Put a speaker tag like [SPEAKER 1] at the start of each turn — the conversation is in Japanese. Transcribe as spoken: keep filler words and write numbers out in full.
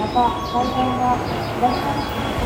[SPEAKER 1] た、大変はいらっしゃいませ。